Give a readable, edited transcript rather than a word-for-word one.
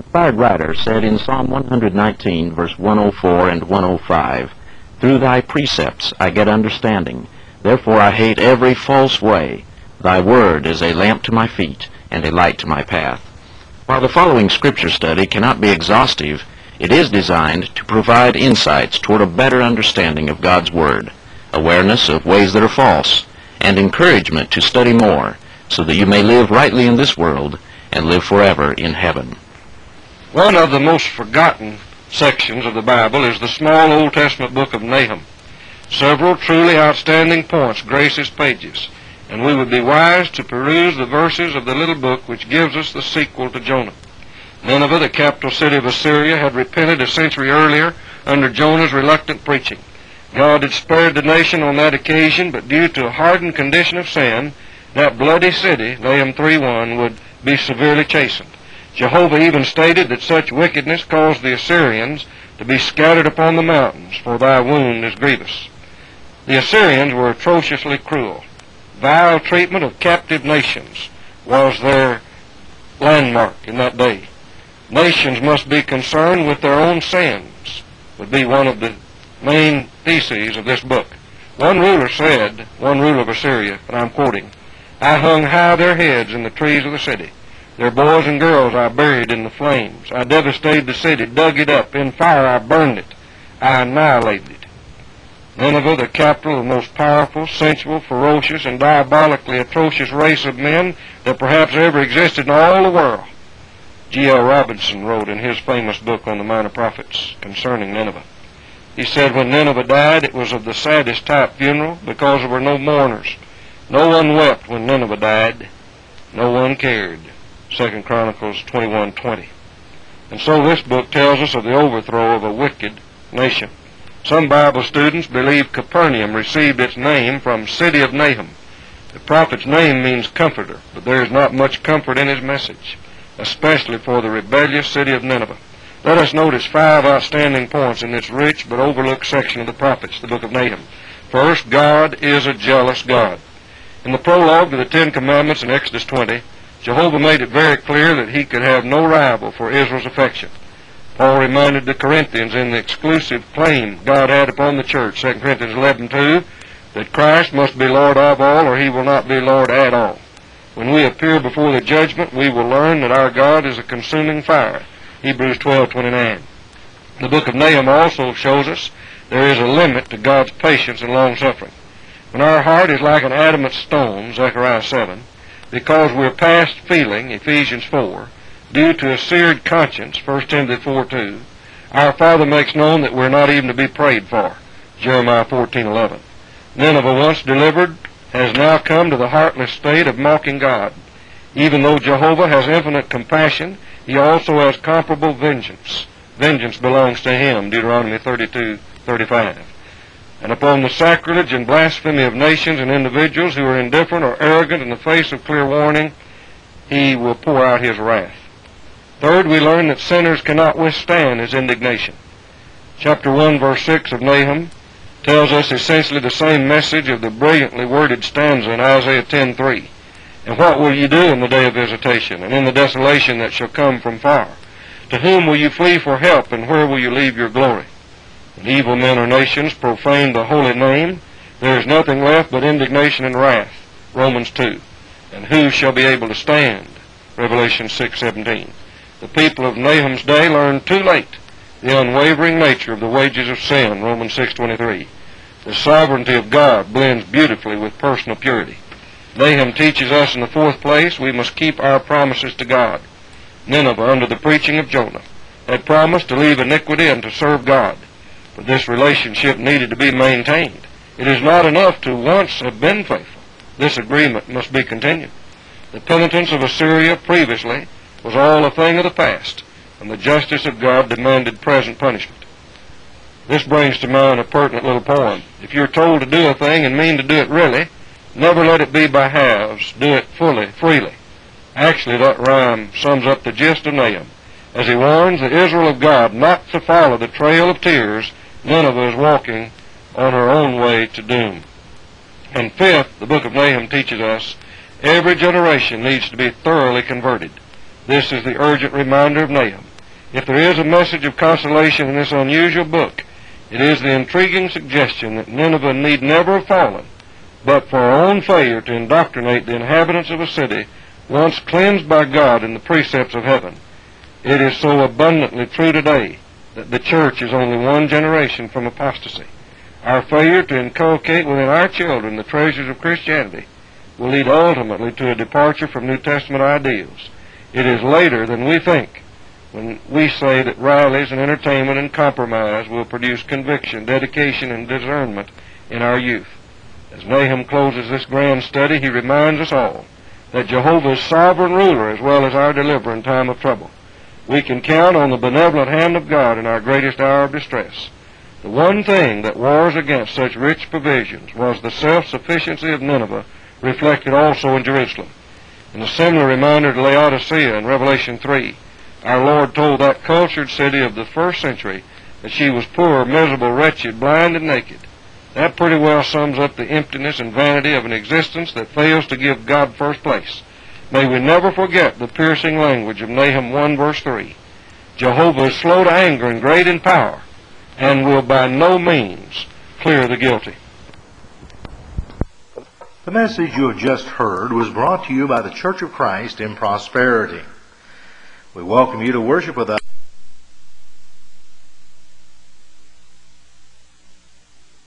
inspired writer said in Psalm 119, verse 104 and 105, "Through thy precepts I get understanding. Therefore I hate every false way. Thy word is a lamp to my feet and a light to my path." While the following scripture study cannot be exhaustive, it is designed to provide insights toward a better understanding of God's Word, awareness of ways that are false, and encouragement to study more so that you may live rightly in this world and live forever in heaven. One of the most forgotten sections of the Bible is the small Old Testament book of Nahum. Several truly outstanding points grace its pages, and we would be wise to peruse the verses of the little book which gives us the sequel to Jonah. Nineveh, the capital city of Assyria, had repented a century earlier under Jonah's reluctant preaching. God had spared the nation on that occasion, but due to a hardened condition of sin, that bloody city, Nahum 3:1, would be severely chastened. Jehovah even stated that such wickedness caused the Assyrians to be scattered upon the mountains, for thy wound is grievous. The Assyrians were atrociously cruel. Vile treatment of captive nations was their landmark in that day. Nations must be concerned with their own sins, would be one of the main theses of this book. One ruler of Assyria, and I'm quoting, "I hung high their heads in the trees of the city. Their boys and girls I buried in the flames. I devastated the city, dug it up. In fire I burned it. I annihilated it." Nineveh, the capital of the most powerful, sensual, ferocious, and diabolically atrocious race of men that perhaps ever existed in all the world. G.L. Robinson wrote in his famous book on the Minor Prophets concerning Nineveh. He said, "When Nineveh died, it was of the saddest type funeral because there were no mourners. No one wept when Nineveh died. No one cared." 2 Chronicles 21:20. And so this book tells us of the overthrow of a wicked nation. Some Bible students believe Capernaum received its name from City of Nahum. The prophet's name means comforter, but there is not much comfort in his message, especially for the rebellious city of Nineveh. Let us notice 5 outstanding points in this rich but overlooked section of the prophets, the book of Nahum. First, God is a jealous God. In the prologue to the 10 Commandments in Exodus 20, Jehovah made it very clear that he could have no rival for Israel's affection. Paul reminded the Corinthians in the exclusive claim God had upon the church, 2 Corinthians 11:2, that Christ must be Lord of all or he will not be Lord at all. When we appear before the judgment, we will learn that our God is a consuming fire, Hebrews 12:29. The book of Nahum also shows us there is a limit to God's patience and long-suffering. When our heart is like an adamant stone, Zechariah 7, because we're past feeling, Ephesians 4, due to a seared conscience, 1 Timothy 4:2, our Father makes known that we're not even to be prayed for, Jeremiah 14:11. Nineveh, once delivered, has now come to the heartless state of mocking God. Even though Jehovah has infinite compassion, he also has comparable vengeance. Vengeance belongs to him, Deuteronomy 32:35. And upon the sacrilege and blasphemy of nations and individuals who are indifferent or arrogant in the face of clear warning, he will pour out his wrath. Third, we learn that sinners cannot withstand his indignation. Chapter 1, verse 6 of Nahum tells us essentially the same message of the brilliantly worded stanza in Isaiah 10:3. "And what will you do in the day of visitation, and in the desolation that shall come from far? To whom will you flee for help, and where will you leave your glory? When evil men or nations profane the holy name, there is nothing left but indignation and wrath." Romans 2. "And who shall be able to stand?" Revelation 6:17. The people of Nahum's day learned too late the unwavering nature of the wages of sin, Romans 6:23. The sovereignty of God blends beautifully with personal purity. Nahum teaches us in the 4th place we must keep our promises to God. Nineveh, under the preaching of Jonah, had promised to leave iniquity and to serve God. But this relationship needed to be maintained. It is not enough to once have been faithful. This agreement must be continued. The penitence of Assyria previously was all a thing of the past, and the justice of God demanded present punishment. This brings to mind a pertinent little poem. If you're told to do a thing and mean to do it really, never let it be by halves. Do it fully, freely. Actually, that rhyme sums up the gist of Nahum. As he warns the Israel of God not to follow the trail of tears, Nineveh is walking on her own way to doom. And 5th, the book of Nahum teaches us every generation needs to be thoroughly converted. This is the urgent reminder of Nahum. If there is a message of consolation in this unusual book, it is the intriguing suggestion that Nineveh need never have fallen, but for our own failure to indoctrinate the inhabitants of a city once cleansed by God in the precepts of heaven. It is so abundantly true today that the church is only one generation from apostasy. Our failure to inculcate within our children the treasures of Christianity will lead ultimately to a departure from New Testament ideals. It is later than we think when we say that rallies and entertainment and compromise will produce conviction, dedication, and discernment in our youth. As Nahum closes this grand study, he reminds us all that Jehovah is sovereign ruler as well as our deliverer in time of trouble. We can count on the benevolent hand of God in our greatest hour of distress. The one thing that wars against such rich provisions was the self-sufficiency of Nineveh, reflected also in Jerusalem. In a similar reminder to Laodicea in Revelation 3, our Lord told that cultured city of the first century that she was poor, miserable, wretched, blind, and naked. That pretty well sums up the emptiness and vanity of an existence that fails to give God first place. May we never forget the piercing language of Nahum 1 verse 3. Jehovah is slow to anger and great in power, and will by no means clear the guilty. The message you have just heard was brought to you by the Church of Christ in Prosperity. We welcome you to worship with us.